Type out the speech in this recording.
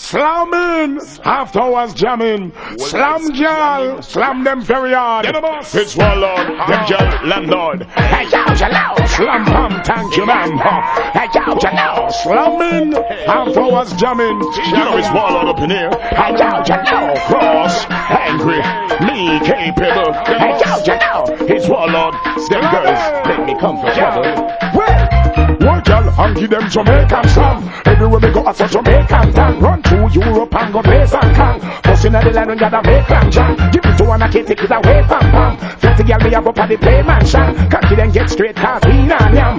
slamming, after hours jamming, slam girl, slam them very hard. It's warlord, them girl landlord. Hey yo, slam pam, thank you ma'am. Hey yo, slamming, after hours jamming. You know it's warlord up in here. Hey yo, cross, angry, me capable. Hey yo, it's warlord. Them girls make me come for trouble. Well, girl, and give them Jamaican slam. Everywhere we go, I saw Jamaican tan. Run through Europe and go place and can. Bustin' at the line when you got a make clam jam. Give it to one, I can't take it away, pam pam. 50 girl, me have up at the play mansion. Confident get straight, cause we not yam.